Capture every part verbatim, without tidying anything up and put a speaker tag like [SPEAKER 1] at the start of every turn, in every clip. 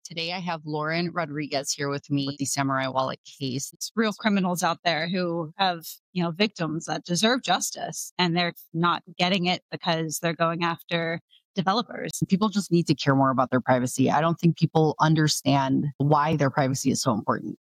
[SPEAKER 1] Today, I have Lauren Rodriguez here with me with the Samurai Wallet case.
[SPEAKER 2] It's real criminals out there who have, you know, victims that deserve justice and they're not getting it because they're going after developers.
[SPEAKER 1] People just need to care more about their privacy. I don't think people understand why their privacy is so important.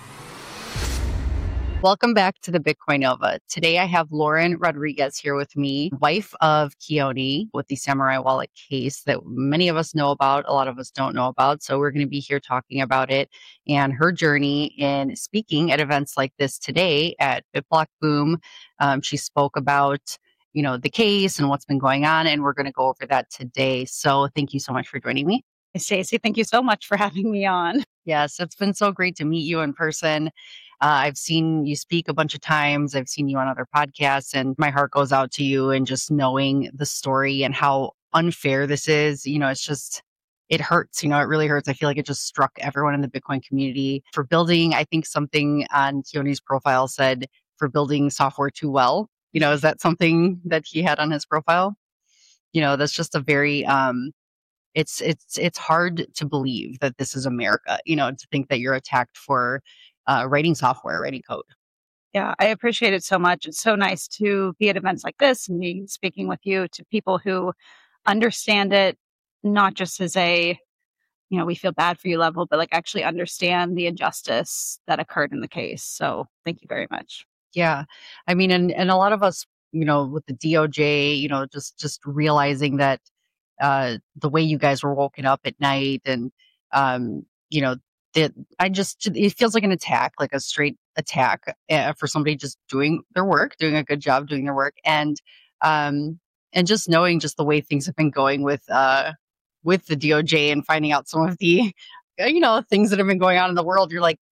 [SPEAKER 1] Welcome back to the Bitcoin Nova. Today I have Lauren Rodriguez here with me, wife of Keone, with the Samurai Wallet case that many of us know about, a lot of us don't know about. So we're going to be here talking about it and her journey in speaking at events like this today at BitBlock Boom. Um, she spoke about, you know, the case and what's been going on, and we're going to go over that today. So thank you so much for joining me.
[SPEAKER 2] Stacey, thank you so much for having me on.
[SPEAKER 1] Yes, it's been so great to meet you in person. Uh, I've seen you speak a bunch of times. I've seen you on other podcasts, and my heart goes out to you. And just knowing the story and how unfair this is, you know, it's just, it hurts. You know, it really hurts. I feel like it just struck everyone in the Bitcoin community for building. I think something on Keone's profile said for building software too well. You know, is that something that he had on his profile? You know, that's just a very, um, it's it's it's hard to believe that this is America. You know, to think that you're attacked for Uh, writing software, writing code.
[SPEAKER 2] Yeah, I appreciate it so much. It's so nice to be at events like this and be speaking with you to people who understand it, not just as a, you know, we feel bad for you level, but like actually understand the injustice that occurred in the case. So thank you very much.
[SPEAKER 1] Yeah. I mean, and, and a lot of us, you know, with the D O J, you know, just, just realizing that uh, the way you guys were woken up at night and, um, you know, that I just, it feels like an attack, like a straight attack uh, for somebody just doing their work, doing a good job doing their work. And, um, and just knowing just the way things have been going with, uh, with the D O J and finding out some of the, you know, things that have been going on in the world, you're like,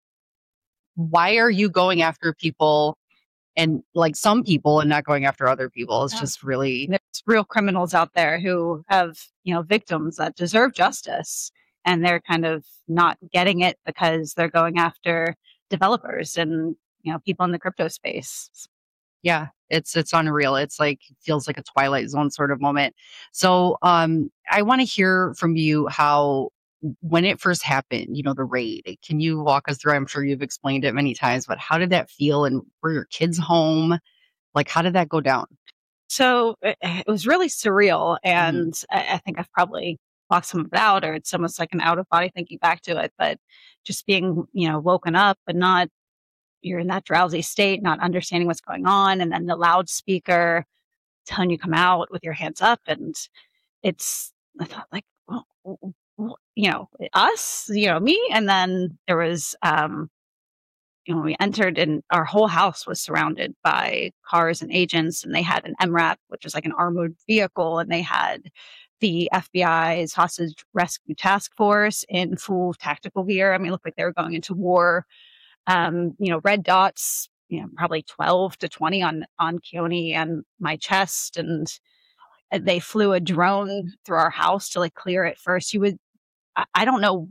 [SPEAKER 1] why are you going after people and like some people and not going after other people? It's
[SPEAKER 2] Yeah.
[SPEAKER 1] just really,
[SPEAKER 2] There's real criminals out there who have, you know, victims that deserve justice. And they're kind of not getting it because they're going after developers and, you know, people in the crypto space.
[SPEAKER 1] yeah, it's it's unreal. It's like feels like a Twilight Zone sort of moment. So um I want to hear from you how when it first happened, you know, the raid. Can you walk us through? I'm sure you've explained it many times, but how did that feel, and were your kids home? Like, how did that go down?
[SPEAKER 2] So it, it was really surreal.
[SPEAKER 1] Mhm.
[SPEAKER 2] And I, I think I've probably blocked some of it out, or it's almost like an out of body thinking back to it. But just being, you know, woken up, but not, you're in that drowsy state, not understanding what's going on. And then the loudspeaker telling you come out with your hands up. And it's, I thought like, well, w- w- you know, us, you know, me. And then there was, um, you know, we entered and our whole house was surrounded by cars and agents, and they had an M RAP, which is like an armored vehicle, and they had the F B I's hostage rescue task force in full tactical gear. I mean, it looked like they were going into war. Um, you know, red dots, you know, probably twelve to twenty on, on Keone and my chest. And they flew a drone through our house to like clear it first. You would, I, I don't know.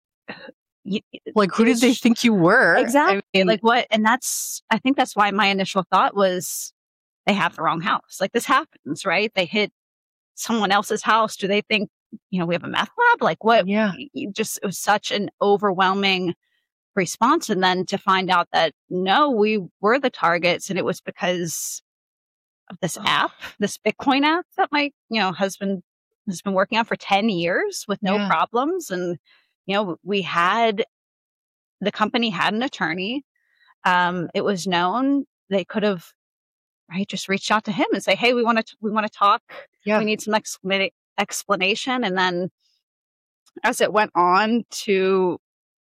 [SPEAKER 2] You,
[SPEAKER 1] Like, who did they think you were?
[SPEAKER 2] Exactly.
[SPEAKER 1] I mean,
[SPEAKER 2] Like what? And that's, I think that's why my initial thought was they have the wrong house. Like this happens, right? They hit someone else's house. Do they think, you know, we have a meth lab? Like what?
[SPEAKER 1] yeah.
[SPEAKER 2] You just, it was such an overwhelming response. And then to find out that no, we were the targets, and it was because of this app, this Bitcoin app that my, you know, husband has been working on for ten years with no
[SPEAKER 1] Yeah.
[SPEAKER 2] problems. And, you know, we had, the company had an attorney. Um, it was known. They could have, right, just reached out to him and say, hey, we want to, we want to talk.
[SPEAKER 1] Yeah.
[SPEAKER 2] We need some expla- explanation. And then as it went on to,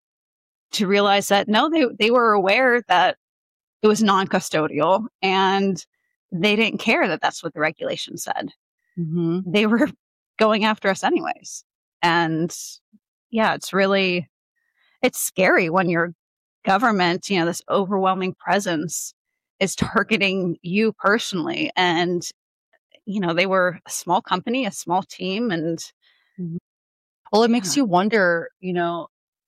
[SPEAKER 2] to realize that no, they, they were aware that it was non-custodial, and they didn't care that that's what the regulation said.
[SPEAKER 1] hmm
[SPEAKER 2] They were going after us anyways. And yeah, it's really, it's scary when your government, you know, this overwhelming presence is targeting you personally. And, you know, they were a small company, a small team. And
[SPEAKER 1] Well, it makes
[SPEAKER 2] yeah.
[SPEAKER 1] you wonder, you know,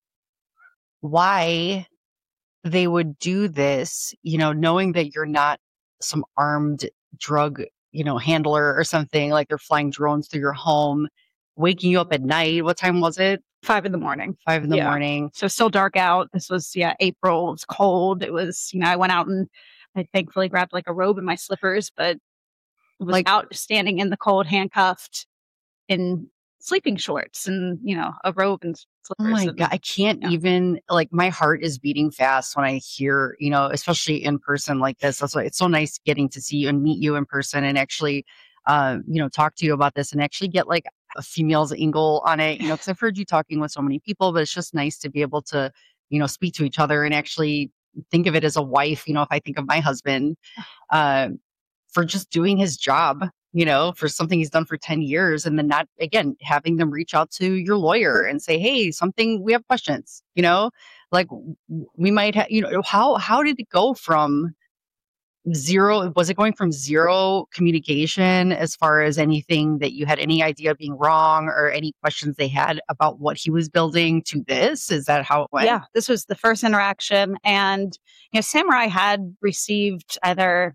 [SPEAKER 1] why they would do this, you know, knowing that you're not some armed drug, you know, handler or something, like they're flying drones through your home, waking you up at night. What time was it?
[SPEAKER 2] Five in the morning.
[SPEAKER 1] Five in the
[SPEAKER 2] Yeah.
[SPEAKER 1] morning.
[SPEAKER 2] So still dark out. This was, yeah, April. It was cold. It was, you know, I went out and I thankfully grabbed like a robe and my slippers, but was
[SPEAKER 1] Like,
[SPEAKER 2] out standing in the cold, handcuffed in sleeping shorts and, you know, a robe and
[SPEAKER 1] oh
[SPEAKER 2] slippers.
[SPEAKER 1] my
[SPEAKER 2] And,
[SPEAKER 1] God, I can't
[SPEAKER 2] yeah.
[SPEAKER 1] even, like, my heart is beating fast when I hear, you know, especially in person like this. That's why it's so nice getting to see you and meet you in person and actually, uh, you know, talk to you about this and actually get like a female's angle on it, you know, because I've heard you talking with so many people, but it's just nice to be able to, you know, speak to each other and actually think of it as a wife. You know, if I think of my husband, uh, for just doing his job, you know, for something he's done for ten years and then not, again, having them reach out to your lawyer and say, hey, something, we have questions, you know, like w- we might have, you know, how, how did it go from zero? Was it going from zero communication as far as anything that you had any idea being wrong or any questions they had about what he was building to this? Is that how it went?
[SPEAKER 2] Yeah, this was the first interaction. And, you know, Samurai had received either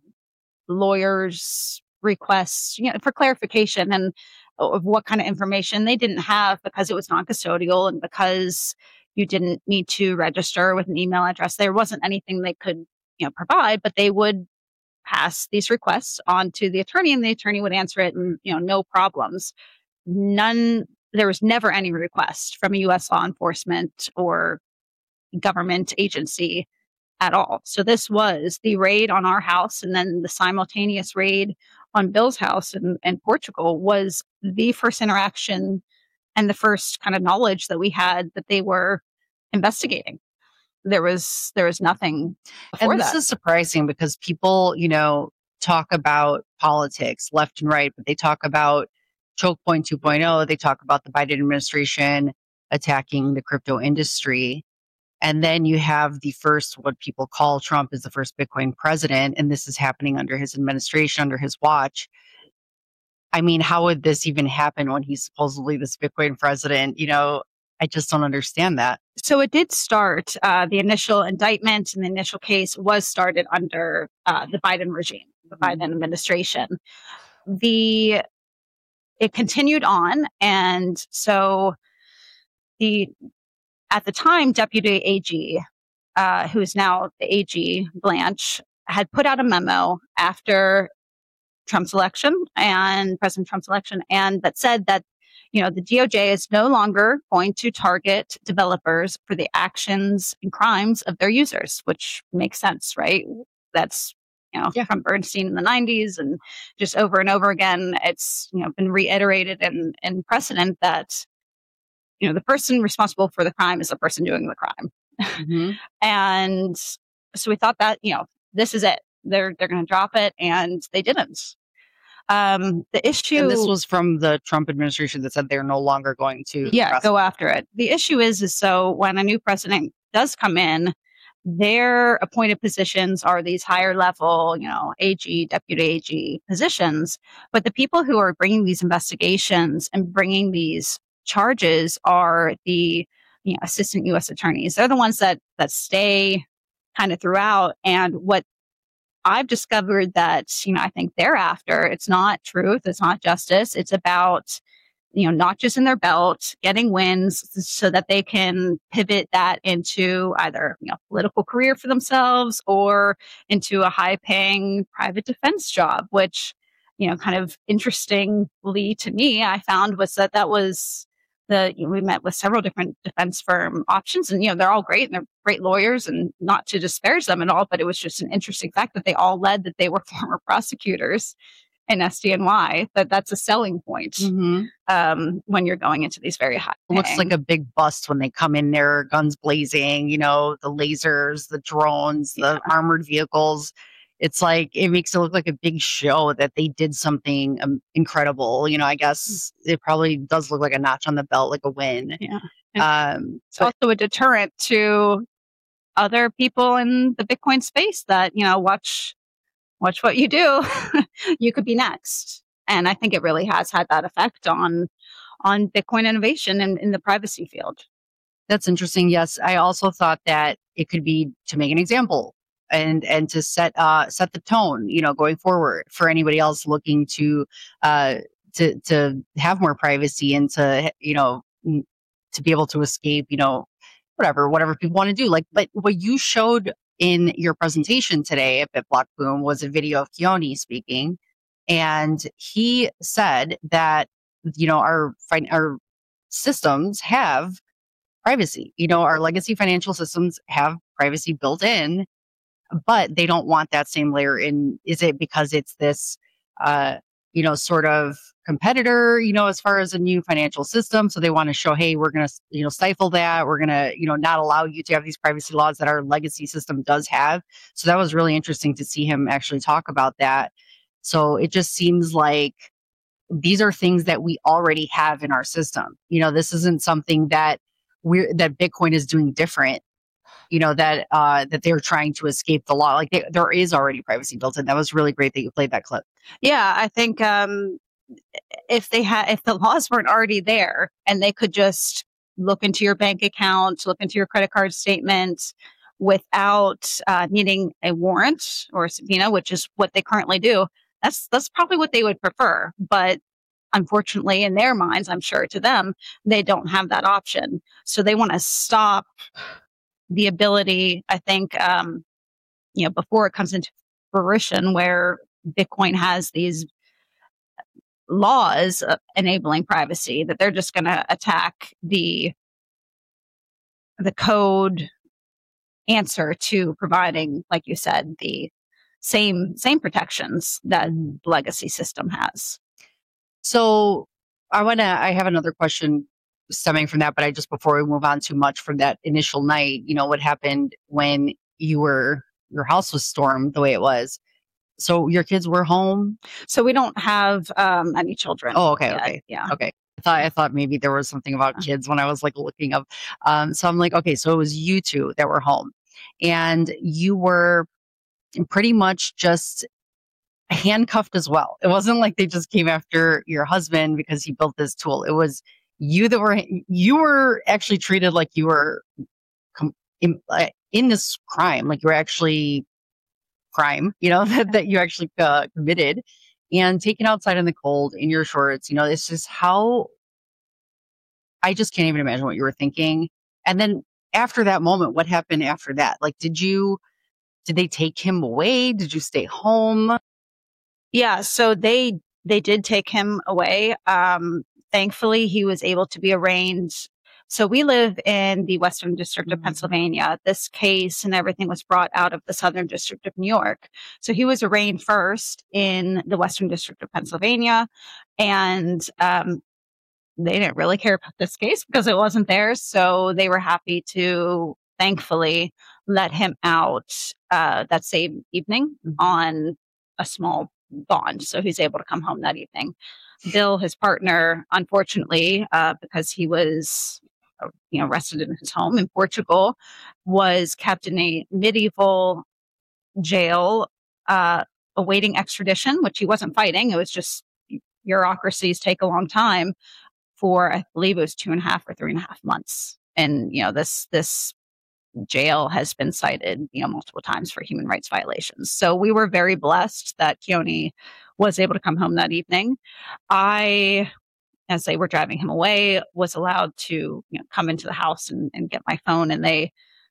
[SPEAKER 2] lawyers' requests, you know, for clarification and of what kind of information they didn't have because it was non-custodial and because you didn't need to register with an email address. There wasn't anything they could, you know, provide, but they would pass these requests on to the attorney and the attorney would answer it and, you know, no problems. None, there was never any request from a U S law enforcement or government agency at all. So this was the raid on our house and then the simultaneous raid on Bill's house in, in Portugal was the first interaction and the first kind of knowledge that we had that they were investigating. There was there was nothing before
[SPEAKER 1] And this
[SPEAKER 2] that.
[SPEAKER 1] is surprising because people, you know, talk about politics left and right, but they talk about Choke Point 2.0. They talk about the Biden administration attacking the crypto industry. And then you have the first, what people call Trump is the first Bitcoin president. And this is happening under his administration, under his watch. I mean, how would this even happen when he's supposedly this Bitcoin president? You know, I just don't understand that.
[SPEAKER 2] So it did start, uh, the initial indictment and the initial case was started under uh, the Biden regime, the Biden administration. The it continued on. And so the at the time, Deputy A G, uh, who is now the A G, Blanche, had put out a memo after Trump's election and President Trump's election, and that said that, you know, the D O J is no longer going to target developers for the actions and crimes of their users, which makes sense, right? That's, you know,
[SPEAKER 1] Yeah.
[SPEAKER 2] from Bernstein in the nineties and just over and over again, it's, you know, been reiterated in, in precedent that, you know, the person responsible for the crime is the person doing the crime.
[SPEAKER 1] Mm-hmm.
[SPEAKER 2] And so we thought that, you know, this is it. They're they're going to drop it, and they didn't. Um, the issue,
[SPEAKER 1] And this was from the Trump administration that said they're no longer going to
[SPEAKER 2] yeah,
[SPEAKER 1] press-
[SPEAKER 2] go after it. The issue is, is so when a new president does come in, their appointed positions are these higher level, you know, A G, deputy A G positions. But the people who are bringing these investigations and bringing these charges are the, you know, assistant U S attorneys. They're the ones that that stay kind of throughout. And what I've discovered that, you know, I think they're after, it's not truth, it's not justice. It's about, you know, not just in their belt, getting wins so that they can pivot that into either, you know, political career for themselves or into a high paying private defense job, which, you know, kind of interestingly to me, I found was that that was the, you know, we met with several different defense firm options and, you know, they're all great and they're great lawyers and not to disparage them at all, but it was just an interesting fact that they all led that they were former prosecutors in S D N Y, that that's a selling point
[SPEAKER 1] Mm-hmm.
[SPEAKER 2] um, when you're going into these very high.
[SPEAKER 1] It looks like a big bust when they come in there, guns blazing, you know, the lasers, the drones, the
[SPEAKER 2] Yeah.
[SPEAKER 1] armored vehicles. It's like, it makes it look like a big show that they did something um, incredible. You know, I guess it probably does look like a notch on the belt, like a win.
[SPEAKER 2] Yeah.
[SPEAKER 1] Um,
[SPEAKER 2] It's also a deterrent to other people in the Bitcoin space that, you know, watch watch what you do. You could be next. And I think it really has had that effect on on Bitcoin innovation in, in the privacy field.
[SPEAKER 1] That's interesting. Yes, I also thought that it could be to make an example and and to set uh set the tone, you know, going forward for anybody else looking to uh to to have more privacy and to, you know, n- to be able to escape, you know, whatever, whatever people want to do. Like, but what you showed in your presentation today at BitBlock Boom was a video of Keone speaking. And he said that, you know, our, fin- our systems have privacy. You know, our legacy financial systems have privacy built in, but they don't want that same layer in. Is it because it's this, uh, you know, sort of competitor, you know, as far as a new financial system? So they want to show, hey, we're going to, you know, stifle that. We're going to, you know, not allow you to have these privacy laws that our legacy system does have. So that was really interesting to see him actually talk about that. So it just seems like these are things that we already have in our system. You know, this isn't something that we're, that Bitcoin is doing different, you know, that, uh, that they're trying to escape the law. Like they, there is already privacy built in. That was really great that you played that clip.
[SPEAKER 2] Yeah, I think, um, if they had, if the laws weren't already there and they could just look into your bank account, look into your credit card statement without uh, needing a warrant or a subpoena, which is what they currently do, that's, that's probably what they would prefer. But unfortunately, in their minds, I'm sure to them, they don't have that option. So they want to stop the ability, I think, um, you know, before it comes into fruition, where Bitcoin has these laws uh, enabling privacy, that they're just going to attack the the code answer to providing, like you said, the same same protections that legacy system has.
[SPEAKER 1] So I want to, I have another question stemming from that, but I just, before we move on too much from that initial night, you know, what happened when you were, your house was stormed the way it was. So your kids were home?
[SPEAKER 2] So we don't have um, any children.
[SPEAKER 1] Oh, okay.
[SPEAKER 2] yet.
[SPEAKER 1] Okay.
[SPEAKER 2] Yeah.
[SPEAKER 1] Okay. I thought, I thought maybe there was something about kids when I was like looking up. Um, so I'm like, okay, so it was you two that were home and you were pretty much just handcuffed as well. It wasn't like they just came after your husband because he built this tool. It was you that were, you were actually treated like you were com- in, uh, in this crime, like you were actually crime, you know, that, that you actually uh, committed and taken outside in the cold in your shorts. You know, it's just how, I just can't even imagine what you were thinking. And then after that moment, what happened after that? Like, did you, did they take him away? Did you stay home?
[SPEAKER 2] Yeah, so they they did take him away. Um, thankfully, he was able to be arraigned. So we live in the Western District of
[SPEAKER 1] Mhm.
[SPEAKER 2] Pennsylvania. This case and everything was brought out of the Southern District of New York. So he was arraigned first in the Western District of Pennsylvania, and um, they didn't really care about this case because it wasn't theirs. So they were happy to, thankfully, let him out uh, that same evening
[SPEAKER 1] Mhm.
[SPEAKER 2] on a small bond. So he's able to come home that evening. Bill, his partner, unfortunately, uh, because he was uh, you know, arrested in his home in Portugal, was kept in a medieval jail uh, awaiting extradition, which he wasn't fighting. It was just bureaucracies take a long time, for I believe it was two and a half or three and a half months. And, you know, this this jail has been cited, you know, multiple times for human rights violations. So we were very blessed that Keone was able to come home that evening. I, as they were driving him away, was allowed to, you know, come into the house and, and get my phone, and they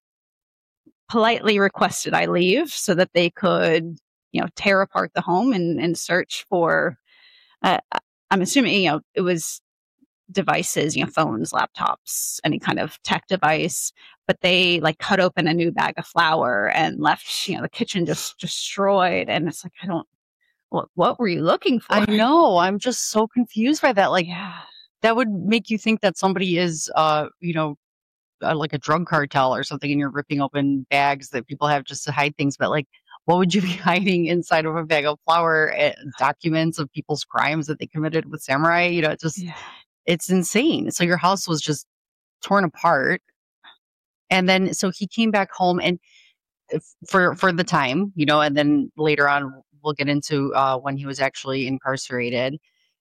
[SPEAKER 2] politely requested I leave so that they could, you know, tear apart the home and, and search for, uh, I'm assuming, you know, it was devices, you know, phones, laptops, any kind of tech device, but they like cut open a new bag of flour and left, you know, the kitchen just destroyed. And it's like, I don't, what, what were you looking for?
[SPEAKER 1] I know. I'm just so confused by that. Like,
[SPEAKER 2] Yeah.
[SPEAKER 1] that would make you think that somebody is, uh, you know, uh, like a drug cartel or something, and you're ripping open bags that people have just to hide things. But like, what would you be hiding inside of a bag of flour? Uh, documents of people's crimes that they committed with samurai? You know, it just,
[SPEAKER 2] Yeah.
[SPEAKER 1] it's insane. So your house was just torn apart. And then, so he came back home and if- for, for the time, you know, and then later on, we'll get into uh, when he was actually incarcerated.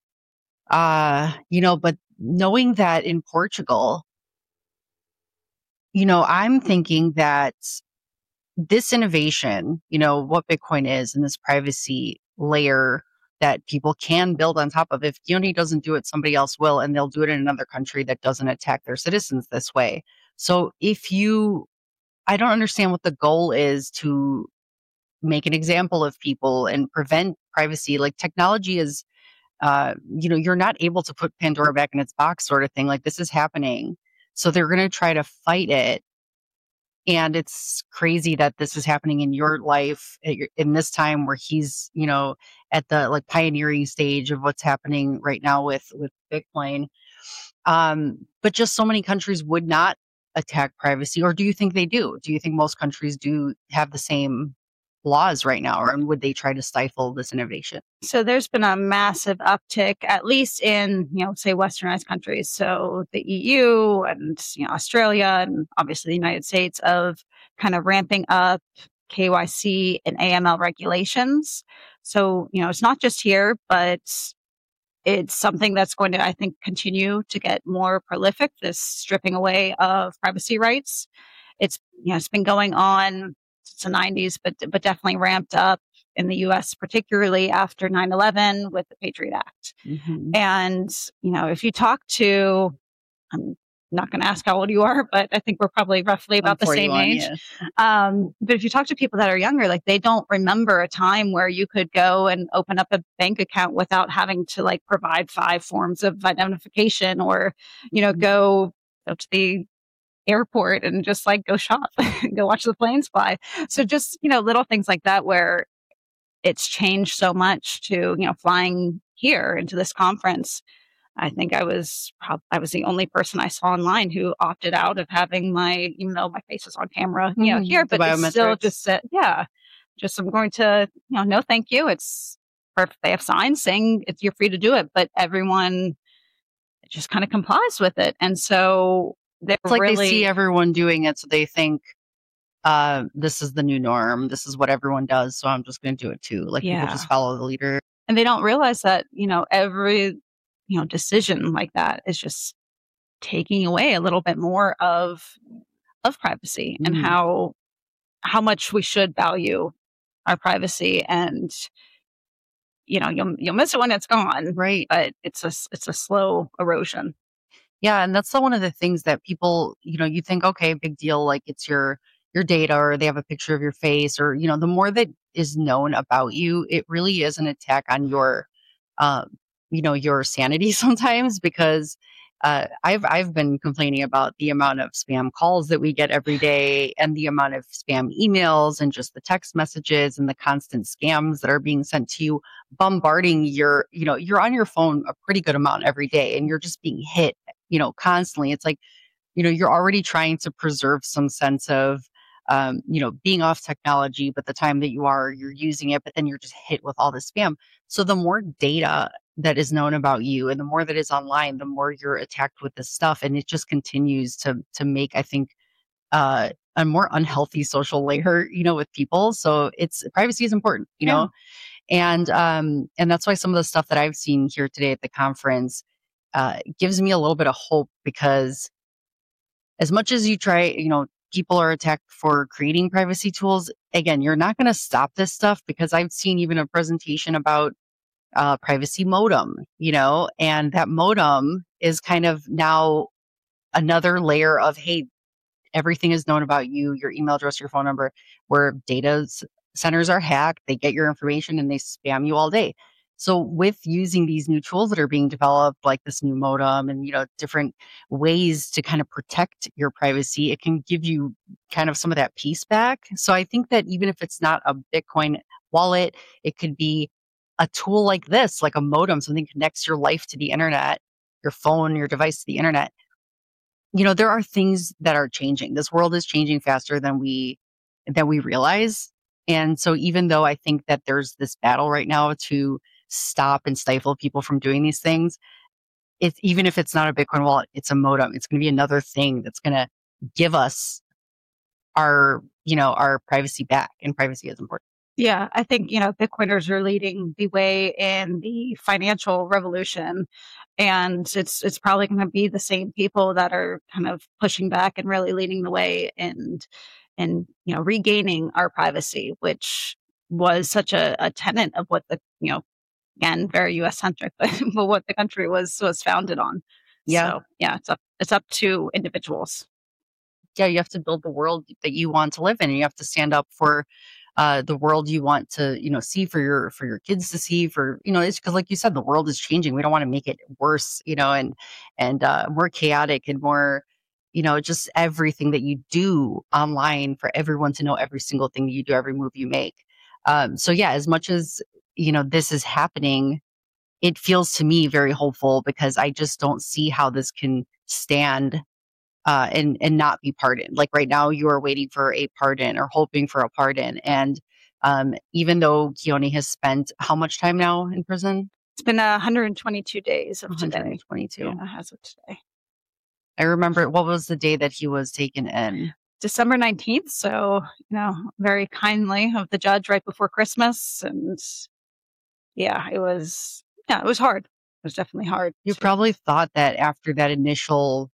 [SPEAKER 1] Uh, you know, but knowing that in Portugal, you know, I'm thinking that this innovation, you know, what Bitcoin is and this privacy layer that people can build on top of. If Peony doesn't do it, somebody else will, and they'll do it in another country that doesn't attack their citizens this way. So if you, I don't understand what the goal is to make an example of people and prevent privacy. Like technology is, uh, you know, you're not able to put Pandora back in its box sort of thing. Like this is happening. So they're going to try to fight it. And it's crazy that this is happening in your life at your- in this time where he's, you know, at the like pioneering stage of what's happening right now with, with Bitcoin. Um, but just so many countries would not attack privacy, or do you think they do? Do you think most countries do have the same laws right now, or would they try to stifle this innovation?
[SPEAKER 2] So there's been a massive uptick, at least in, you know, say westernized countries. So the E U and, you know, Australia and obviously the United States of kind of ramping up K Y C and A M L regulations. So, you know, it's not just here, but it's something that's going to, I think, continue to get more prolific, this stripping away of privacy rights. It's, you know, it's been going on since the nineties, but, but definitely ramped up in the U S, particularly after nine eleven with the Patriot Act.
[SPEAKER 1] Mm-hmm.
[SPEAKER 2] And, you know, if you talk to, I'm not going to ask how old you are, but I think we're probably roughly about the same age.
[SPEAKER 1] Yeah.
[SPEAKER 2] Um, but if you talk to people that are younger, like they don't remember a time where you could go and open up a bank account without having to like provide five forms of identification or, you know, go, go to the airport and just like go shop, go watch the planes fly. So just, you know, little things like that where it's changed so much to, you know, flying here into this conference. I think I was prob- I was the only person I saw online who opted out of having my, even though my face is on camera, you know,
[SPEAKER 1] Mhm.
[SPEAKER 2] here,
[SPEAKER 1] The
[SPEAKER 2] but it's still
[SPEAKER 1] biometrics.
[SPEAKER 2] just said, yeah, just I'm going to, you know, no, thank you. It's perfect. They have signs saying it's you're free to do it, but everyone just kind of complies with it, and so they're
[SPEAKER 1] It's like
[SPEAKER 2] really
[SPEAKER 1] they see everyone doing it, so they think, uh, this is the new norm. This is what everyone does, so I'm just going to do it too. Like people
[SPEAKER 2] yeah,
[SPEAKER 1] just follow the leader.
[SPEAKER 2] and they don't realize that, you know, every you know decision like that is just taking away a little bit more of of privacy and
[SPEAKER 1] Mhm.
[SPEAKER 2] how how much we should value our privacy. And you know you'll you'll miss it when it's gone,
[SPEAKER 1] Right.
[SPEAKER 2] but it's a s- it's a slow erosion.
[SPEAKER 1] Yeah, and that's the one of the things that people, you know, you think, okay, big deal, like it's your your data, or they have a picture of your face, or you know, the more that is known about you, it really is an attack on your, um, you know, your sanity sometimes. Because uh, I've I've been complaining about the amount of spam calls that we get every day, and the amount of spam emails, and just the text messages, and the constant scams that are being sent to you, bombarding your, you know, you're on your phone a pretty good amount every day, and you're just being hit, you know, constantly. It's like, you know, you're already trying to preserve some sense of, um, you know, being off technology, but the time that you are, you're using it, but then you're just hit with all this spam. So the more data that is known about you, and the more that is online, the more you're attacked with this stuff. And it just continues to, to make, I think, uh, a more unhealthy social layer, you know, with people. So it's, privacy is important, you
[SPEAKER 2] Yeah.
[SPEAKER 1] know, and, um, and that's why some of the stuff that I've seen here today at the conference, uh, gives me a little bit of hope. Because as much as you try, you know, people are attacked for creating privacy tools. Again, you're not going to stop this stuff, because I've seen even a presentation about uh, privacy modem, you know, and that modem is kind of now another layer of, hey, everything is known about you, your email address, your phone number, where data s- centers are hacked, they get your information and they spam you all day. So with using these new tools that are being developed, like this new modem, and you know, different ways to kind of protect your privacy, it can give you kind of some of that peace back. So I think that even if it's not a Bitcoin wallet, it could be a tool like this, like a modem, something connects your life to the internet, your phone, your device to the internet. You know, there are things that are changing. This world is changing faster than we than we realize. And so even though I think that there's this battle right now to stop and stifle people from doing these things, it's, even if it's not a Bitcoin wallet, it's a modem. It's going to be another thing that's going to give us our, you know, our privacy back, and privacy is important.
[SPEAKER 2] Yeah, I think, you know, Bitcoiners are leading the way in the financial revolution. And it's it's probably going to be the same people that are kind of pushing back and really leading the way and and you know regaining our privacy, which was such a, a tenet of what the you know again, very U S centric, but, but what the country was was founded on.
[SPEAKER 1] Yeah.
[SPEAKER 2] So yeah, it's up it's up to individuals.
[SPEAKER 1] Yeah, you have to build the world that you want to live in, and you have to stand up for uh, the world you want to, you know, see for your for your kids to see. For you know, it's because, like you said, the world is changing. We don't want to make it worse, you know, and and uh, more chaotic and more, you know, just everything that you do online for everyone to know every single thing you do, every move you make. Um, so yeah, as much as you know this is happening, it feels to me very hopeful because I just don't see how this can stand uh, and and not be pardoned. Like right now, you are waiting for a pardon or hoping for a pardon. And um, even though Keone has spent how much time now in prison?
[SPEAKER 2] It's been uh, one hundred twenty-two days of today.
[SPEAKER 1] one hundred twenty-two.
[SPEAKER 2] Yeah, as of today.
[SPEAKER 1] I remember, what was the day that he was taken in?
[SPEAKER 2] December nineteenth. So, you know, very kindly of the judge right before Christmas. And yeah, it was, yeah, it was hard. It was definitely hard.
[SPEAKER 1] You
[SPEAKER 2] to-
[SPEAKER 1] probably thought that after that initial,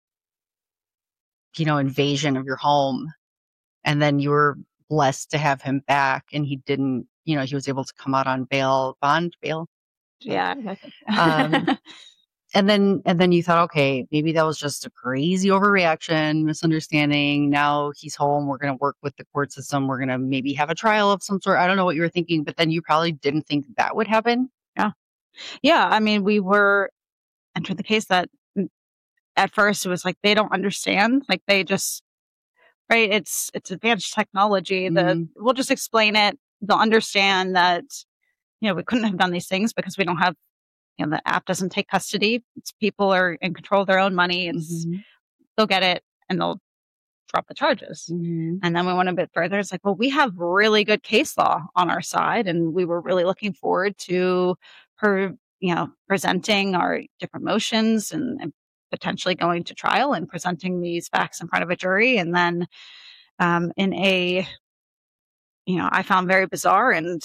[SPEAKER 1] you know, invasion of your home, and then you were blessed to have him back, and he didn't, you know, he was able to come out on bail, bond bail.
[SPEAKER 2] Yeah.
[SPEAKER 1] Um, and then and then you thought, okay, maybe that was just a crazy overreaction, misunderstanding. Now he's home. We're going to work with the court system. We're going to maybe have a trial of some sort. I don't know what you were thinking, but then you probably didn't think that would happen.
[SPEAKER 2] Yeah. Yeah. I mean, we were entering the case that mm, at first it was like they don't understand. Like they just, right? It's it's advanced technology. The
[SPEAKER 1] Mhm.
[SPEAKER 2] we'll just explain it. They'll understand that, you know, we couldn't have done these things because we don't have, you know, the app doesn't take custody. It's people are in control of their own money. It's
[SPEAKER 1] Mhm.
[SPEAKER 2] they'll get it and they'll drop the charges.
[SPEAKER 1] Mhm.
[SPEAKER 2] And then we went a bit further. It's like, well, we have really good case law on our side, and we were really looking forward to her, you know, presenting our different motions and, and potentially going to trial and presenting these facts in front of a jury. And then um, in a, you know, I found very bizarre, and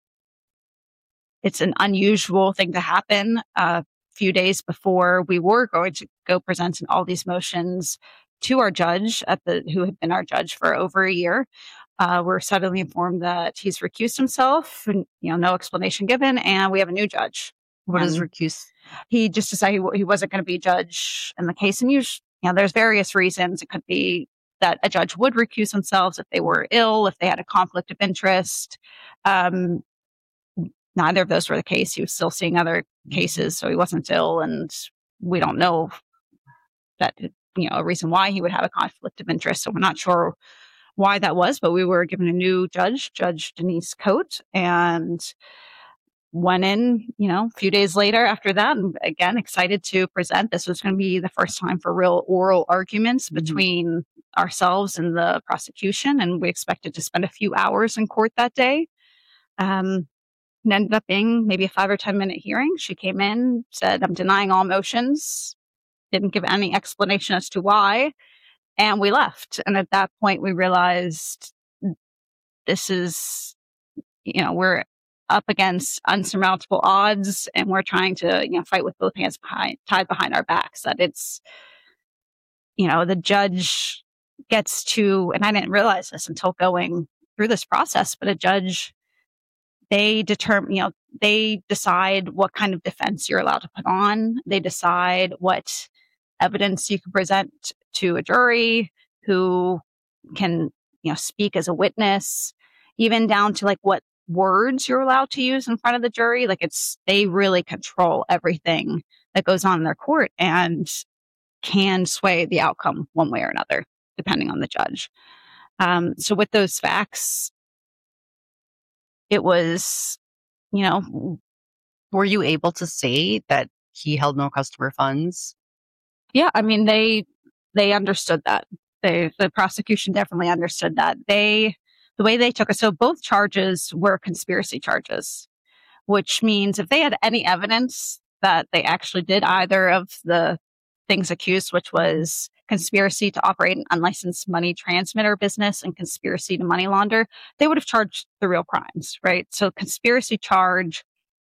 [SPEAKER 2] it's an unusual thing to happen. A few days before we were going to go present in all these motions to our judge at the who had been our judge for over a year, uh, we're suddenly informed that he's recused himself, and you know, no explanation given, and we have a new judge.
[SPEAKER 1] What is
[SPEAKER 2] And
[SPEAKER 1] recuse?
[SPEAKER 2] he just decided he, w- he wasn't going to be judge in the case, and you, sh- you know, there's various reasons. It could be that a judge would recuse themselves if they were ill, if they had a conflict of interest. Um, Neither of those were the case. He was still seeing other cases, so he wasn't ill, and we don't know that, you know, a reason why he would have a conflict of interest. So we're not sure why that was, but we were given a new judge, Judge Denise Coate, and went in, you know, a few days later after that, and again, excited to present. This was going to be the first time for real oral arguments
[SPEAKER 1] Mhm.
[SPEAKER 2] between ourselves and the prosecution, and we expected to spend a few hours in court that day. Um, It ended up being maybe a five or ten minute hearing. She came in, said, I'm denying all motions, didn't give any explanation as to why, and we left. And at that point, we realized this is, you know, we're up against unsurmountable odds, and we're trying to, you know, fight with both hands behind, tied behind our backs. That it's, you know, the judge gets to, and I didn't realize this until going through this process, but a judge, they determine, you know, they decide what kind of defense you're allowed to put on. They decide what evidence you can present to a jury, who can, you know, speak as a witness, even down to like what words you're allowed to use in front of the jury. Like it's, they really control everything that goes on in their court and can sway the outcome one way or another, depending on the judge. Um, so with those facts, it was, you know,
[SPEAKER 1] Were you able to say that he held no customer funds?
[SPEAKER 2] yeah, I mean, they they understood that. They the prosecution definitely understood that. They the way they took it. So both charges were conspiracy charges, which means if they had any evidence that they actually did either of the things accused, which was conspiracy to operate an unlicensed money transmitter business and conspiracy to money launder, they would have charged the real crimes, right? So conspiracy charge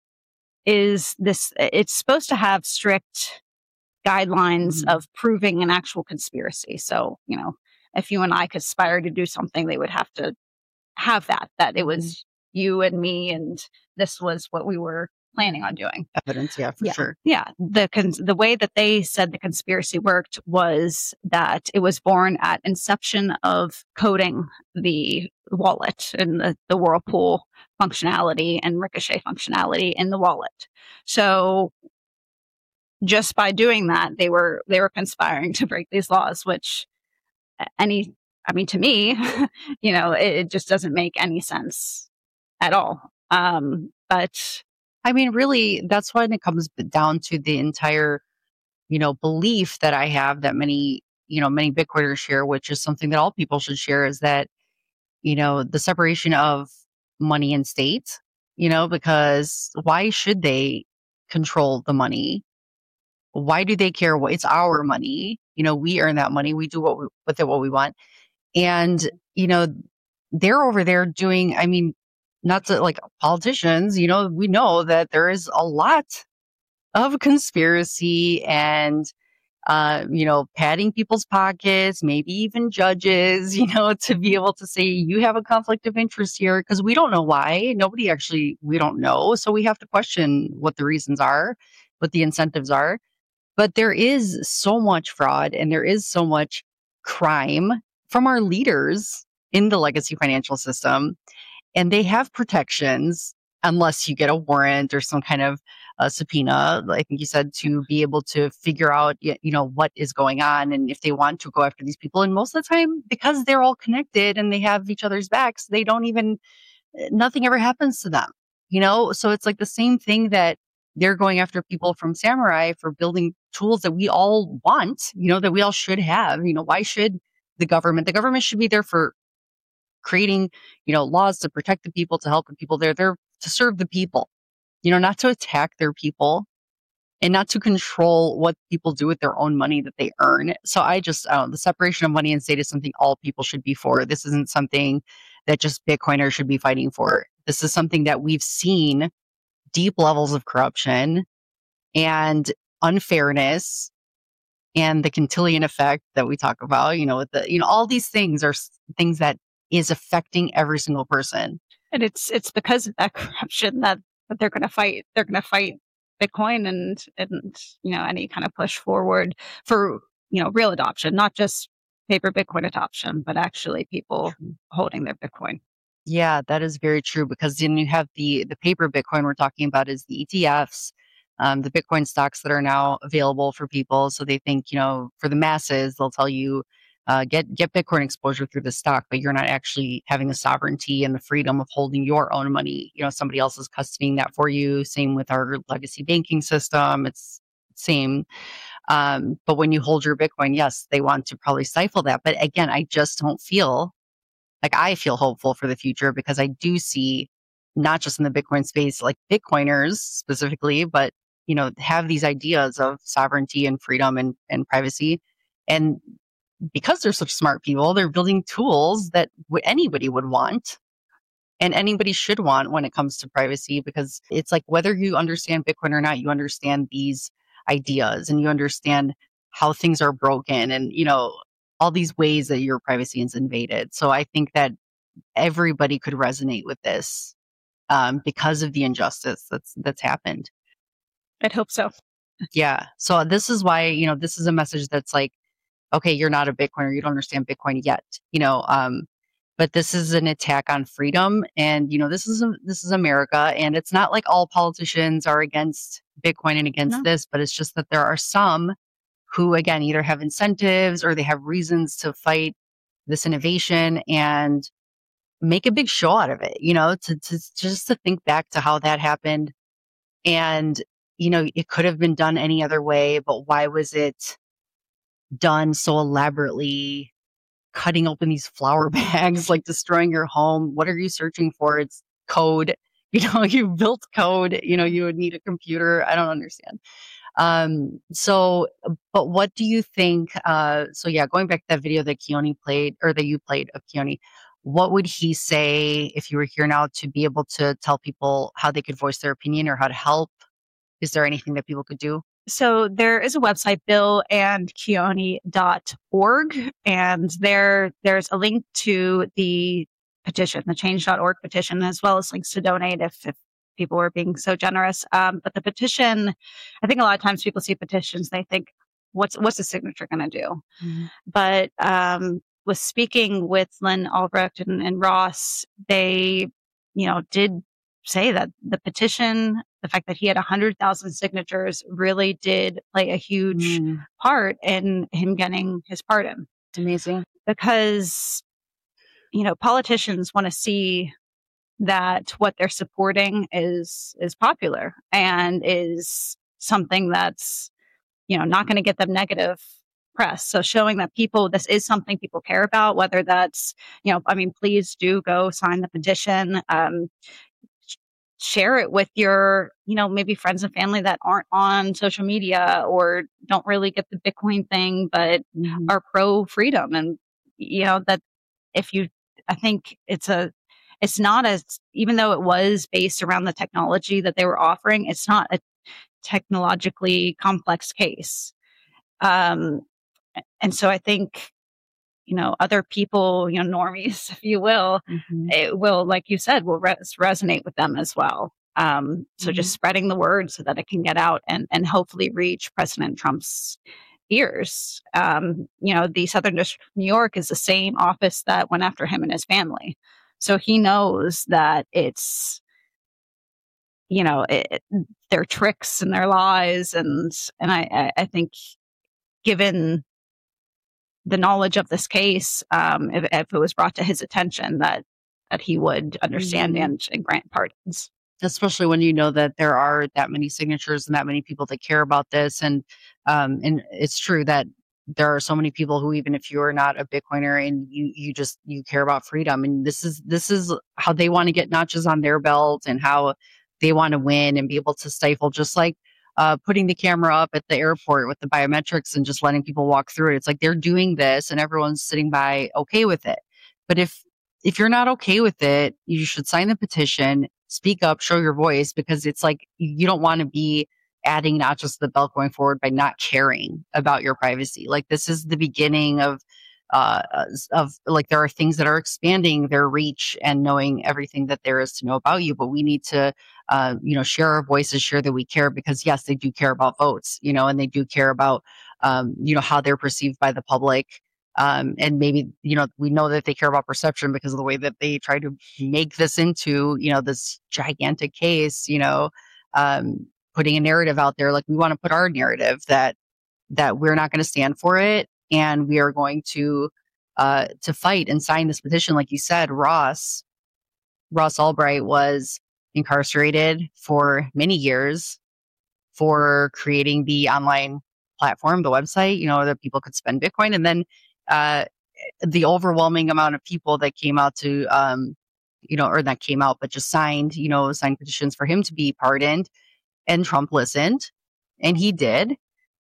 [SPEAKER 2] is this, it's supposed to have strict guidelines
[SPEAKER 1] Mhm.
[SPEAKER 2] of proving an actual conspiracy. So, you know, if you and I conspire to do something, they would have to have that, that it was you and me, and this was what we were planning on doing.
[SPEAKER 1] Evidence, yeah, for
[SPEAKER 2] Yeah.
[SPEAKER 1] sure.
[SPEAKER 2] Yeah. The cons- the way that they said the conspiracy worked was that it was born at inception of coding the wallet and the, the Whirlpool functionality and Ricochet functionality in the wallet. So just by doing that, they were they were conspiring to break these laws, which any I mean, to me, you know, it, it just doesn't make any sense at all. Um, but
[SPEAKER 1] I mean, really, that's when it comes down to the entire, you know, belief that I have that many, you know, many Bitcoiners share, which is something that all people should share, is that, you know, the separation of money and state, you know, because why should they control the money? Why do they care what it's our money? You know, we earn that money. We do what we, with it what we want. And, you know, they're over there doing, I mean, not to like politicians, you know, we know that there is a lot of conspiracy and, uh, you know, padding people's pockets, maybe even judges, you know, to be able to say you have a conflict of interest here because we don't know why. Nobody actually, we don't know. So we have to question what the reasons are, what the incentives are. But there is so much fraud and there is so much crime from our leaders in the legacy financial system. And they have protections unless you get a warrant or some kind of uh, subpoena, I think you said, to be able to figure out, y- you know, what is going on and if they want to go after these people. And most of the time, because they're all connected and they have each other's backs, they don't even, nothing ever happens to them, you know? So it's like the same thing that they're going after people from Samurai for building tools that we all want, you know, that we all should have. You know, why should the government, the government should be there for creating, you know, laws to protect the people, to help the people. They're there to serve the people, you know, not to attack their people and not to control what people do with their own money that they earn. So I just, I don't know, the separation of money and state is something all people should be for. This isn't something that just Bitcoiners should be fighting for. This is something that we've seen deep levels of corruption and unfairness and the Cantillon effect that we talk about, you know, with the, you know, all these things are s- things that is affecting every single person.
[SPEAKER 2] and it's it's because of that corruption that, that they're going to fight. They're going to fight Bitcoin and and you know any kind of push forward for you know real adoption, not just paper Bitcoin adoption, but actually people holding their Bitcoin.
[SPEAKER 1] Yeah, that is very true because then you have the the paper Bitcoin we're talking about is the E T Fs, um, the Bitcoin stocks that are now available for people. So they think, you know, for the masses, they'll tell you uh, get get Bitcoin exposure through the stock, but you're not actually having the sovereignty and the freedom of holding your own money. You know, somebody else is custodying that for you. Same with our legacy banking system. It's same. Um, but when you hold your Bitcoin, yes, they want to probably stifle that. But again, I just don't feel like I feel hopeful for the future because I do see not just in the Bitcoin space, like Bitcoiners specifically, but you know, have these ideas of sovereignty and freedom and, and privacy. And because they're such smart people, they're building tools that w- anybody would want and anybody should want when it comes to privacy, because it's like whether you understand Bitcoin or not, you understand these ideas and you understand how things are broken and, you know, all these ways that your privacy is invaded. So I think that everybody could resonate with this um, because of the injustice that's that's happened.
[SPEAKER 2] I'd hope so.
[SPEAKER 1] Yeah. So this is why, you know, this is a message that's like, okay, you're not a Bitcoiner, you don't understand Bitcoin yet, you know, um, but this is an attack on freedom, and you know, this is a, this is America, and it's not like all politicians are against Bitcoin and against
[SPEAKER 2] No.
[SPEAKER 1] this, but it's just that there are some who, again, either have incentives or they have reasons to fight this innovation and make a big show out of it, you know, to, to just to think back to how that happened. And, you know, it could have been done any other way, but why was it done so elaborately, cutting open these flour bags, like destroying your home? What are you searching for? It's code. You know, you built code, you know, you would need a computer. I don't understand. Um, so, but what do you think? Uh, so yeah, going back to that video that Keone played or that you played of Keone, what would he say if you were here now to be able to tell people how they could voice their opinion or how to help? Is there anything that people could do?
[SPEAKER 2] So there is a website, bill and keone dot org, and there there's a link to the petition, the change dot org petition, as well as links to donate if, if people were being so generous. Um, but the petition, I think a lot of times people see petitions, they think, what's what's the signature going to do? Mm-hmm. But um, with speaking with Lynn Albrecht and, and Ross, they, you know, did say that the petition, the fact that he had one hundred thousand signatures really did play a huge mm. part in him getting his pardon.
[SPEAKER 1] It's amazing.
[SPEAKER 2] Because, you know, politicians want to see that what they're supporting is is popular and is something that's, you know, not going to get them negative press. So showing that people, this is something people care about, whether that's, you know, I mean, please do go sign the petition. Um, share it with your, you know, maybe friends and family that aren't on social media or don't really get the Bitcoin thing, but mm-hmm. are pro freedom. And, you know, that if you, I think it's a, it's not as, even though it was based around the technology that they were offering, it's not a technologically complex case. Um, and so I think, you know, other people, you know, normies, if you will, mm-hmm. it will, like you said, will res- resonate with them as well. Um, so mm-hmm. just spreading the word so that it can get out and, and hopefully reach President Trump's ears. Um, you know, the Southern District of New York is the same office that went after him and his family. So he knows that it's, you know, it, their tricks and their lies. And, and I, I think given the knowledge of this case, um, if, if it was brought to his attention, that, that he would understand mm-hmm. and, and grant pardons.
[SPEAKER 1] Especially when you know that there are that many signatures and that many people that care about this. And, um, and it's true that there are so many people who, even if you are not a Bitcoiner and you, you just, you care about freedom, and this is, this is how they want to get notches on their belt and how they want to win and be able to stifle, just like uh, putting the camera up at the airport with the biometrics and just letting people walk through it. It's like they're doing this and everyone's sitting by okay with it. But if, if you're not okay with it, you should sign the petition, speak up, show your voice, because it's like, you don't want to be adding notches to the belt going forward by not caring about your privacy. Like, this is the beginning of, uh, of like, there are things that are expanding their reach and knowing everything that there is to know about you. But we need to, uh, you know, share our voices, share that we care, because yes, they do care about votes, you know, and they do care about, um, you know, how they're perceived by the public. Um, and maybe, you know, we know that they care about perception because of the way that they try to make this into, you know, this gigantic case, you know, um, putting a narrative out there. Like, we want to put our narrative that, that we're not going to stand for it. And we are going to, uh, to fight and sign this petition. Like you said, Ross, Ross Ulbricht was incarcerated for many years for creating the online platform, the website, you know, that people could spend Bitcoin. And then, uh, the overwhelming amount of people that came out to, um, you know, or that came out, but just signed, you know, signed petitions for him to be pardoned. And Trump listened, and he did.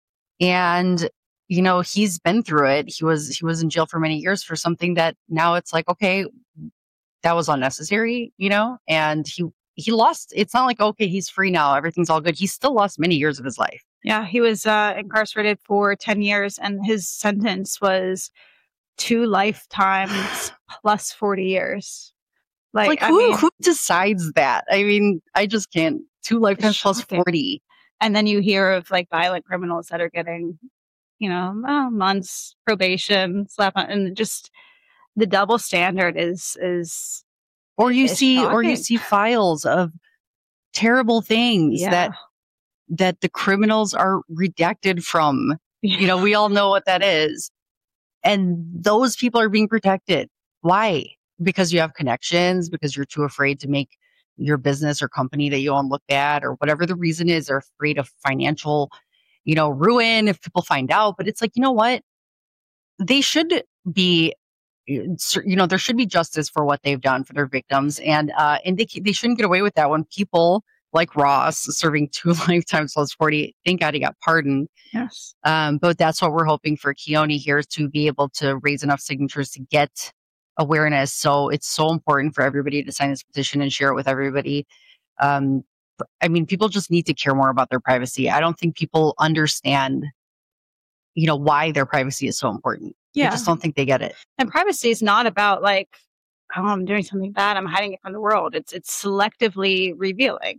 [SPEAKER 1] And, you know, he's been through it. He was, he was in jail for many years for something that now it's like, okay, that was unnecessary, you know, and he, he lost. It's not like, okay, he's free now, everything's all good. He still lost many years of his life.
[SPEAKER 2] Yeah. He was uh, incarcerated for ten years, and his sentence was two lifetimes plus forty years.
[SPEAKER 1] Like, like who, mean, who decides that? I mean, I just can't. Two lifetimes plus forty.
[SPEAKER 2] And then you hear of like violent criminals that are getting, you know, oh, months probation, slap on, and just the double standard is, is,
[SPEAKER 1] or you
[SPEAKER 2] is
[SPEAKER 1] see,
[SPEAKER 2] shocking.
[SPEAKER 1] or you see files of terrible things yeah. that, that the criminals are redacted from. Yeah. You know, we all know what that is. And those people are being protected. Why? Because you have connections, because you're too afraid to make your business or company that you own look bad, or whatever the reason is. They're afraid of financial, you know, ruin if people find out. But it's like, you know what? They should be, you know, there should be justice for what they've done for their victims. And, uh, and they, they shouldn't get away with that when people like Ross serving two lifetimes plus forty, thank God he got pardoned.
[SPEAKER 2] Yes.
[SPEAKER 1] Um, but that's what we're hoping for Keone here, to be able to raise enough signatures to get awareness. So it's so important for everybody to sign this petition and share it with everybody. Um, I mean, people just need to care more about their privacy. I don't think people understand, you know, why their privacy is so important. Yeah. I just don't think they get it.
[SPEAKER 2] And privacy is not about like, oh, I'm doing something bad, I'm hiding it from the world. It's it's selectively revealing.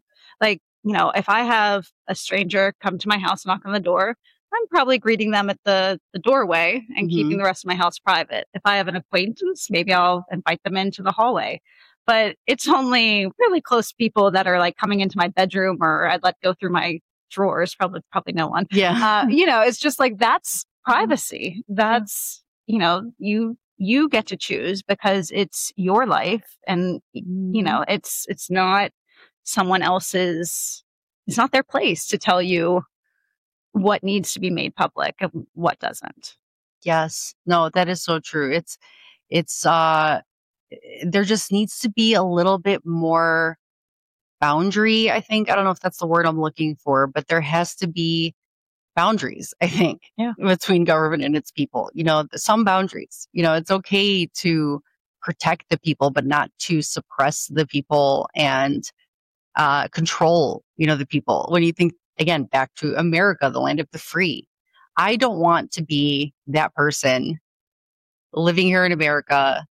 [SPEAKER 2] Like, you know, if I have a stranger come to my house, knock on the door, I'm probably greeting them at the, the doorway and
[SPEAKER 1] Mm-hmm.
[SPEAKER 2] keeping the rest of my house private. If I have an acquaintance, maybe I'll invite them into the hallway. But it's only really close people that are like coming into my bedroom, or I'd let go through my drawers. Probably, probably no one.
[SPEAKER 1] Yeah.
[SPEAKER 2] Uh, you know, it's just like, that's privacy. That's, you know, you, you get to choose because it's your life, and, you know, it's, it's not someone else's, it's not their place to tell you what needs to be made public and what doesn't.
[SPEAKER 1] Yes. No, that is so true. It's, it's, uh, there just needs to be a little bit more boundary, I think. I don't know if that's the word I'm looking for, but there has to be boundaries, I think,
[SPEAKER 2] yeah.
[SPEAKER 1] between government and its people. You know, some boundaries. You know, it's okay to protect the people, but not to suppress the people and uh, control, you know, the people. When you think, again, back to America, the land of the free, I don't want to be that person living here in America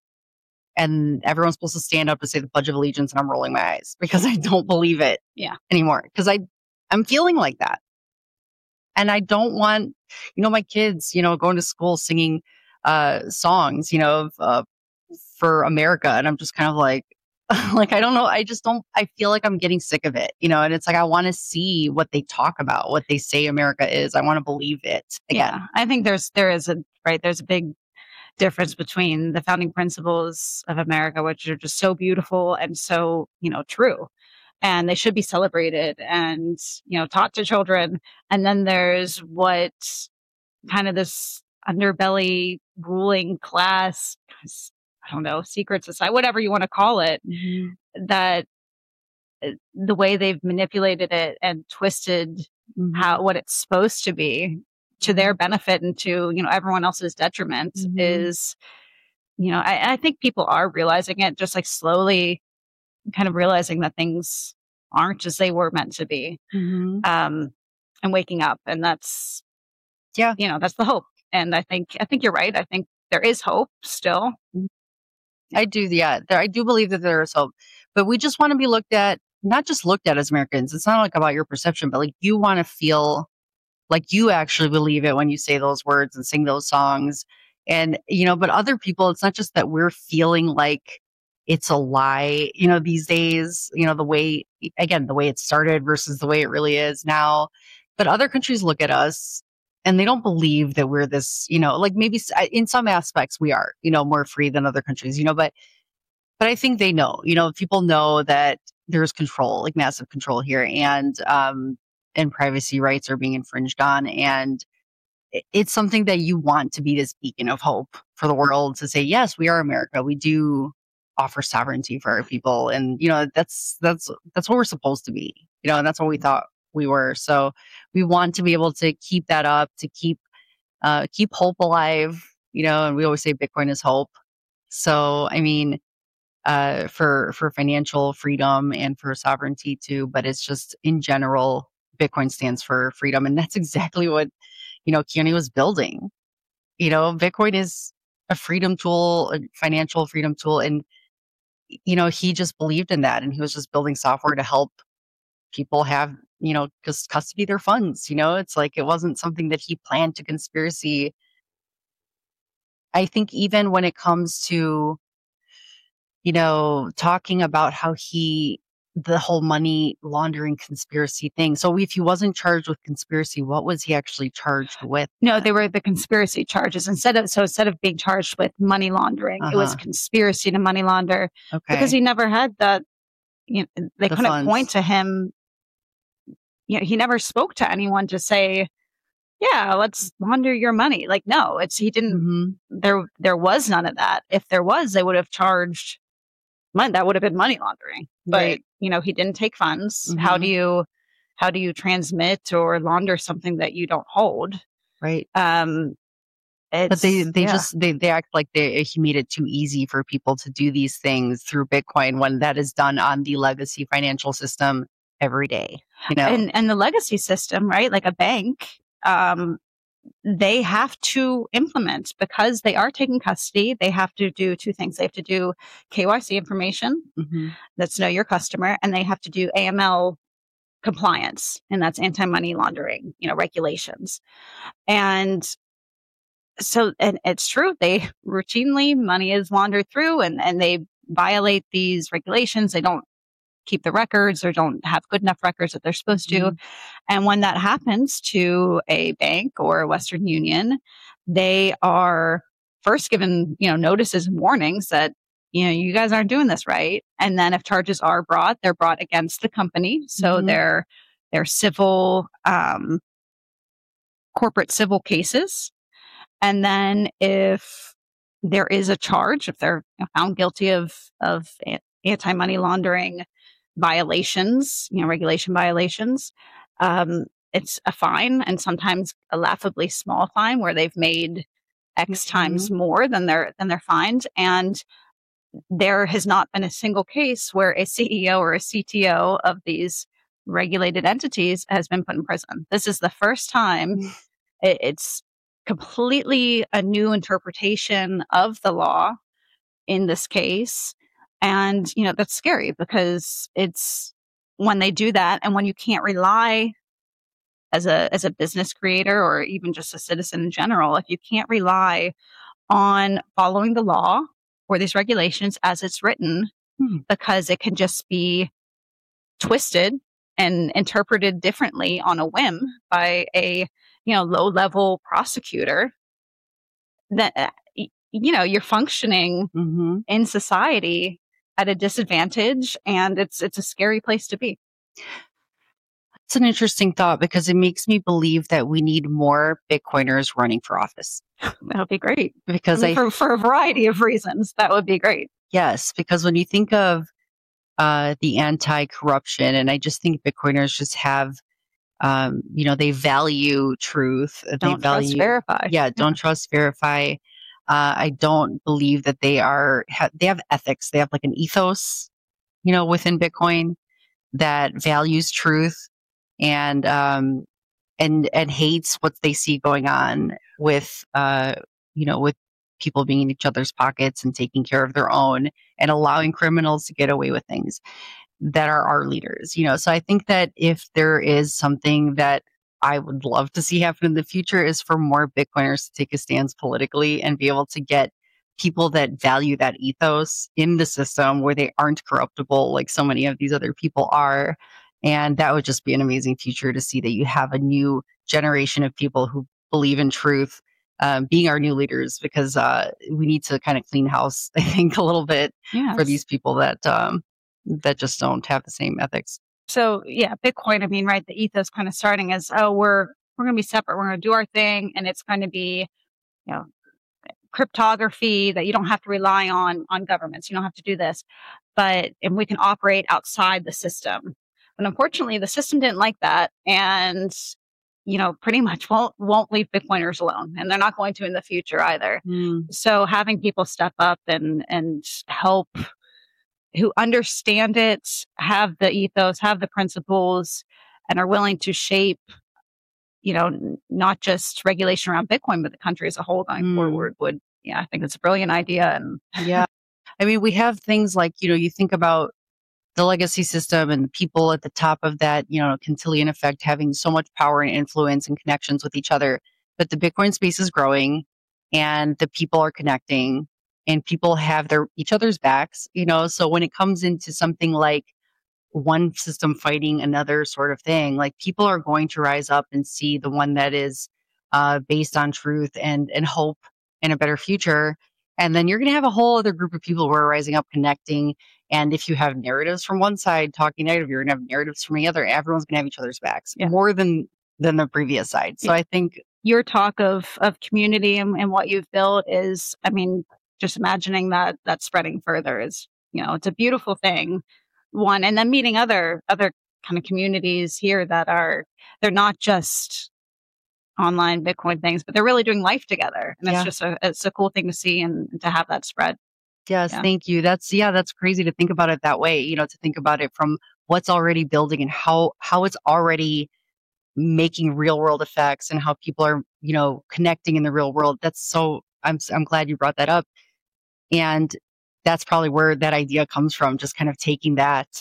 [SPEAKER 1] and everyone's supposed to stand up to say the Pledge of Allegiance, and I'm rolling my eyes because I don't believe it
[SPEAKER 2] yeah.
[SPEAKER 1] anymore. Because I, I'm feeling like that. And I don't want, you know, my kids, you know, going to school singing uh, songs, you know, uh, for America. And I'm just kind of like, like, I don't know. I just don't, I feel like I'm getting sick of it, you know, and it's like, I want to see what they talk about, what they say America is. I want to believe it again.
[SPEAKER 2] Yeah. I think there's, there is a, right. There's a big difference between the founding principles of America, which are just so beautiful and so, you know, true. And they should be celebrated and, you know, taught to children. And then there's what kind of this underbelly ruling class, I don't know, secret society, whatever you want to call it, mm-hmm. that the way they've manipulated it and twisted mm-hmm. how, what it's supposed to be to their benefit and to, you know, everyone else's detriment mm-hmm. is, you know, I, I think people are realizing it, just like slowly kind of realizing that things aren't as they were meant to be, mm-hmm. um, and waking up. And that's,
[SPEAKER 1] yeah,
[SPEAKER 2] you know, that's the hope. And I think, I think you're right. I think there is hope still.
[SPEAKER 1] I do. Yeah. There, I do believe that there is hope, but we just want to be looked at, not just looked at as Americans. It's not like about your perception, but like you want to feel like you actually believe it when you say those words and sing those songs. And, you know, but other people, it's not just that we're feeling like it's a lie, you know, these days, you know, the way, again, the way it started versus the way it really is now. But other countries look at us and they don't believe that we're this, you know, like maybe in some aspects we are, you know, more free than other countries, you know, but, but I think they know, you know, people know that there's control, like massive control here, and, um, and privacy rights are being infringed on. And it's something that you want to be this beacon of hope for the world to say, yes, we are America. We do offer sovereignty for our people. And, you know, that's, that's, that's what we're supposed to be, you know, and that's what we thought we were. So we want to be able to keep that up, to keep, uh, keep hope alive, you know, and we always say Bitcoin is hope. So, I mean, uh, for, for financial freedom and for sovereignty too, but it's just in general, Bitcoin stands for freedom. And that's exactly what, you know, Keone was building. You know, Bitcoin is a freedom tool, a financial freedom tool. And, you know, he just believed in that. And he was just building software to help people have, you know, just custody their funds. You know, it's like, it wasn't something that he planned to conspiracy. I think even when it comes to, you know, talking about how he, the whole money laundering conspiracy thing. So if he wasn't charged with conspiracy, what was he actually charged with?
[SPEAKER 2] No, they were the conspiracy charges. Instead of, so instead of being charged with money laundering, uh-huh. it was conspiracy to money launder.
[SPEAKER 1] Okay.
[SPEAKER 2] Because he never had that, you know, they
[SPEAKER 1] the
[SPEAKER 2] couldn't
[SPEAKER 1] funds.
[SPEAKER 2] point to him. You know, he never spoke to anyone to say, yeah, let's launder your money. Like, no, it's, he didn't, mm-hmm. there, there was none of that. If there was, they would have charged money. That would have been money laundering. But,
[SPEAKER 1] right.
[SPEAKER 2] you know, he didn't take funds.
[SPEAKER 1] Mm-hmm.
[SPEAKER 2] How do you, how do you transmit or launder something that you don't hold?
[SPEAKER 1] Right.
[SPEAKER 2] Um,
[SPEAKER 1] but they, they
[SPEAKER 2] yeah.
[SPEAKER 1] just, they, they act like they, he made it too easy for people to do these things through Bitcoin when that is done on the legacy financial system every day, you know?
[SPEAKER 2] And, and the legacy system, right? Like a bank, um, they have to implement, because they are taking custody. They have to do two things. They have to do K Y C information, mm-hmm. that's know your customer, and they have to do A M L compliance, and that's anti-money laundering, you know, regulations. And so, and it's true, they routinely, money is laundered through, and, and they violate these regulations. They don't keep the records or don't have good enough records that they're supposed to.
[SPEAKER 1] Mhm.
[SPEAKER 2] And when that happens to a bank or a Western Union, they are first given, you know, notices and warnings that, you know, you guys aren't doing this right. And then if charges are brought, they're brought against the company. So
[SPEAKER 1] Mhm.
[SPEAKER 2] they're they're civil, um, corporate civil cases. And then if there is a charge, if they're found guilty of of a- anti-money laundering violations, you know, regulation violations, um, it's a fine, and sometimes a laughably small fine where they've made X times
[SPEAKER 1] Mhm.
[SPEAKER 2] more than they're than they're fined. And there has not been a single case where a C E O or a C T O of these regulated entities has been put in prison. This is the first time. It, it's completely a new interpretation of the law in this case. And, you know, that's scary because it's when they do that, and when you can't rely as a as a business creator or even just a citizen in general, if you can't rely on following the law or these regulations as it's written,
[SPEAKER 1] Hmm.
[SPEAKER 2] because it can just be twisted and interpreted differently on a whim by a, you know, low level prosecutor, that uh, y- you know, you're functioning
[SPEAKER 1] Mhm.
[SPEAKER 2] in society at a disadvantage, and it's it's a scary place to be.
[SPEAKER 1] It's an interesting thought because it makes me believe that we need more Bitcoiners running for office.
[SPEAKER 2] That would be great. I
[SPEAKER 1] Because
[SPEAKER 2] mean,
[SPEAKER 1] I,
[SPEAKER 2] for for a variety of reasons, that would be great.
[SPEAKER 1] yes, because when you think of uh, the anti-corruption, and I just think Bitcoiners just have, um, you know, they value truth. uh, They
[SPEAKER 2] Don't trust,
[SPEAKER 1] value,
[SPEAKER 2] verify.
[SPEAKER 1] yeah,
[SPEAKER 2] Yeah.
[SPEAKER 1] don't trust, verify. Uh, I don't believe that they are, ha- they have ethics. They have like an ethos, you know, within Bitcoin that values truth and, um, and, and hates what they see going on with, uh, you know, with people being in each other's pockets and taking care of their own and allowing criminals to get away with things that are our leaders, you know. So I think that if there is something that I would love to see happen in the future is for more Bitcoiners to take a stance politically and be able to get people that value that ethos in the system where they aren't corruptible like so many of these other people are. And that would just be an amazing future to see that you have a new generation of people who believe in truth, um, being our new leaders, because uh, we need to kind of clean house, I think, a little bit for
[SPEAKER 2] Yes.
[SPEAKER 1] these people that um, that just don't have the same ethics.
[SPEAKER 2] So yeah, Bitcoin, I mean, right, the ethos kind of starting as, oh, we're we're going to be separate. We're going to do our thing, and it's going to be, you know, cryptography that you don't have to rely on on governments. You don't have to do this, but and we can operate outside the system. But unfortunately, the system didn't like that, and you know, pretty much won't won't leave Bitcoiners alone, and they're not going to in the future either.
[SPEAKER 1] Mm.
[SPEAKER 2] So having people step up and and help, who understand it, have the ethos, have the principles, and are willing to shape, you know, n- not just regulation around Bitcoin, but the country as a whole going
[SPEAKER 1] Mm.
[SPEAKER 2] forward would, yeah, I think it's a brilliant idea. And
[SPEAKER 1] Yeah. I mean, we have things like, you know, you think about the legacy system and the people at the top of that, you know, Cantillon effect having so much power and influence and connections with each other. But the Bitcoin space is growing and the people are connecting and people have their each other's backs, you know. So when it comes into something like one system fighting another sort of thing, like people are going to rise up and see the one that is uh, based on truth and and hope and a better future. And then you're going to have a whole other group of people who are rising up, connecting. And if you have narratives from one side talking negative, you're going to have narratives from the other. Everyone's going to have each other's backs
[SPEAKER 2] yeah,
[SPEAKER 1] more than than the previous side. So
[SPEAKER 2] yeah.
[SPEAKER 1] I think,
[SPEAKER 2] Your talk of of community and, and what you've built is, I mean, just imagining that that spreading further is, you know, it's a beautiful thing. One, and then meeting other other kind of communities here that are, they're not just online Bitcoin things, but they're really doing life together. And it's
[SPEAKER 1] yeah,
[SPEAKER 2] just a, it's a cool thing to see and to have that spread.
[SPEAKER 1] yes,
[SPEAKER 2] Yeah.
[SPEAKER 1] thank you. That's, yeah, that's crazy to think about it that way. You know, to think about it from what's already building and how how it's already making real world effects and how people are, you know, connecting in the real world. That's so, I'm s- I'm glad you brought that up. And that's probably where that idea comes from, just kind of taking that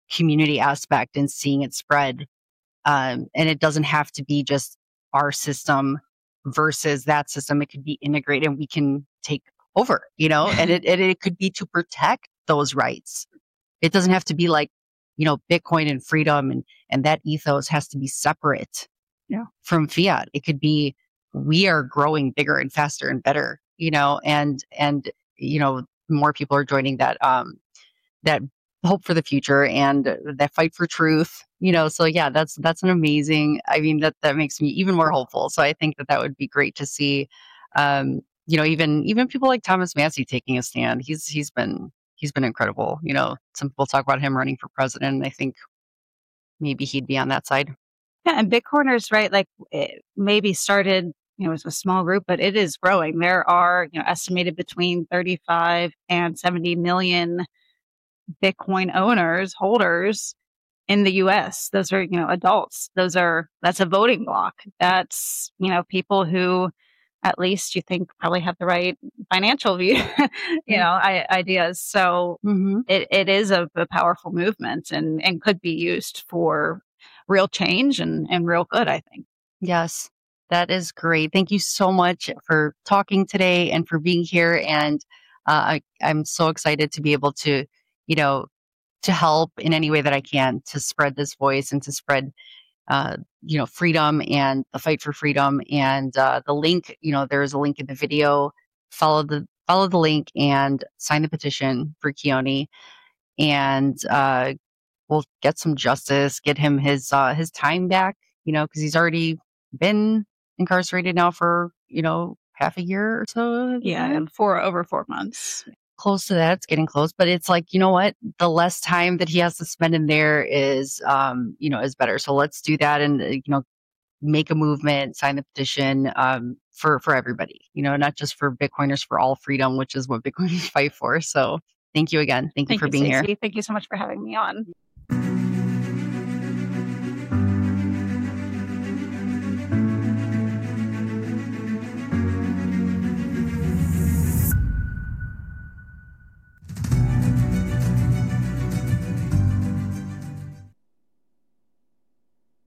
[SPEAKER 1] community aspect and seeing it spread. Um, and it doesn't have to be just our system versus that system. It could be integrated and we can take over, you know, and it, and it could be to protect those rights. It doesn't have to be like, you know, Bitcoin and freedom and, and that ethos has to be separate
[SPEAKER 2] yeah.
[SPEAKER 1] from fiat. It could be, we are growing bigger and faster and better, you know, and, and, you know, more people are joining that, um, that hope for the future and that fight for truth, you know. So yeah, that's, that's an amazing, I mean, that, that makes me even more hopeful. So I think that that would be great to see, um, you know, even, even people like Thomas Massie taking a stand. He's, he's been, he's been incredible. You know, some people talk about him running for president, and I think maybe he'd be on that side.
[SPEAKER 2] Yeah. And Bitcoiners, right? Like it maybe started, you know, as a small group, but it is growing. There are, you know, estimated between thirty-five and seventy million Bitcoin owners, holders in the U S. Those are, you know, adults. Those are, that's a voting block. That's, you know, people who at least you think probably have the right financial view, you know, I, ideas. So
[SPEAKER 1] Mm-hmm.
[SPEAKER 2] it, it is a, a powerful movement and, and could be used for real change and, and real good, I think.
[SPEAKER 1] Yes, that is great. Thank you so much for talking today and for being here. And uh, I, I'm so excited to be able to, you know, to help in any way that I can to spread this voice and to spread, uh, you know, freedom and the fight for freedom. And uh, the link, you know, there is a link in the video. Follow the follow the link and sign the petition for Keone, and uh, we'll get some justice, get him his uh, his time back. You know, because he's already been incarcerated now for, you know, half a year or so.
[SPEAKER 2] Yeah, and for over four months.
[SPEAKER 1] Close to that. It's getting close, but it's like, you know what? The less time that he has to spend in there is, um, you know, is better. So let's do that and, uh, you know, make a movement, sign the petition, um, for, for everybody, you know, not just for Bitcoiners, for all freedom, which is what Bitcoiners fight for. So thank you again. Thank you
[SPEAKER 2] Thank
[SPEAKER 1] for
[SPEAKER 2] you,
[SPEAKER 1] being here.
[SPEAKER 2] Stacey. Thank you so much for having me on.